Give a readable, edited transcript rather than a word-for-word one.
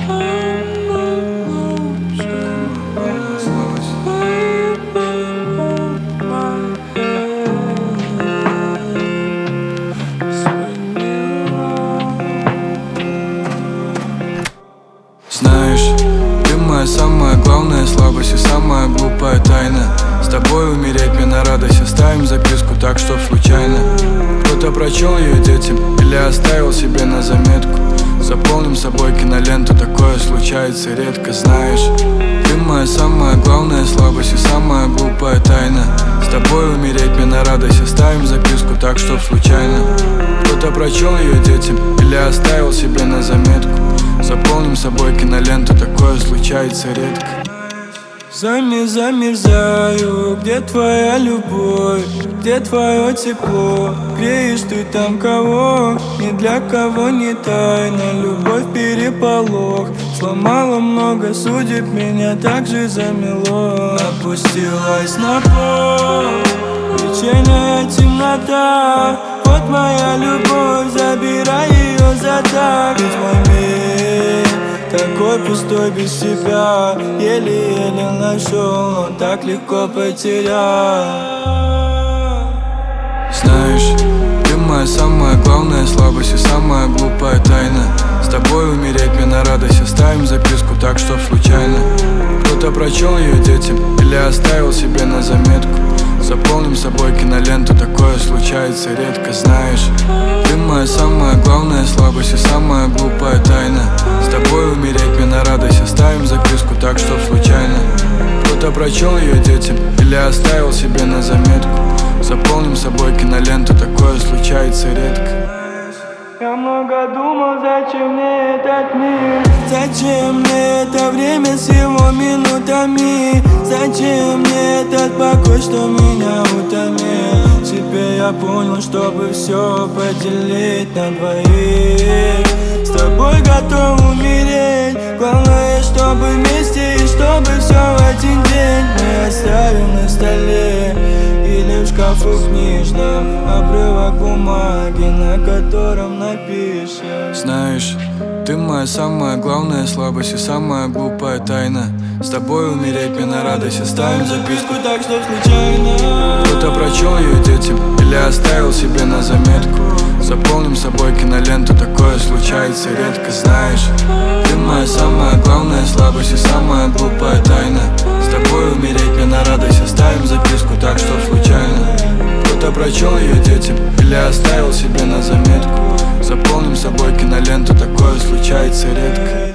Знаешь, ты моя самая главная слабость и самая глупая тайна. С тобой умереть мне на радость. Оставим записку так, чтоб случайно кто-то прочел ее детям или оставил себе на заметку. Заполним собой киноленту, такое случается редко. Знаешь, ты моя самая главная слабость и самая глупая тайна. С тобой умереть мне на радость. Оставим записку так, чтоб случайно кто-то прочел ее детям или оставил себе на заметку. Заполним собой киноленту, такое случается редко. Замерзаю, где твоя любовь, где твое тепло? Греешь ты там кого, ни для кого не тайна. Любовь переполох, сломала много судеб, меня так же замело. Опустилась на пол, вечерняя темнота. Вот моя любовь, забирай ее за так. Ведь мой мир такой пустой без тебя, еле-еле нашел, но так легко потерял. Знаешь, ты моя самая главная слабость и самая глупая тайна. С тобой умереть мне на радость. Оставим записку так, чтоб случайно кто-то прочел ее детям или оставил себе на заметку. Заполним собой киноленту, такое случается редко. Знаешь, ты моя самая главная слабость и самая глупая тайна. С тобой умереть мне на радость. Оставим записку так, чтоб случайно кто-то прочел ее детям или оставил себе на заметку. Заполним собой киноленту, такое случается редко. Я много думал, зачем мне этот мир, зачем мне это время с его минутами, зачем мне этот покой, что меня утомил. Теперь я понял, чтобы все поделить на двоих. С тобой готов умереть, главное, чтобы вместе и чтобы все в один день мы оставим на столе или в шкафу книжном обрывок бумаги, на котором напишем. Знаешь, ты моя самая главная слабость и самая глупая тайна. С тобой умереть мне на радость. Оставим записку так, что случайно кто-то прочел ее детям или оставил себе на заметку. Заполним собой киноленту, такое случается редко. Знаешь, ты моя самая главная слабость и самая глупая тайна. С тобой умереть мне на радость. Оставим записку так, чтоб случайно кто-то прочел ее детям или оставил себе на заметку. Заполним собой киноленту, такое случается редко.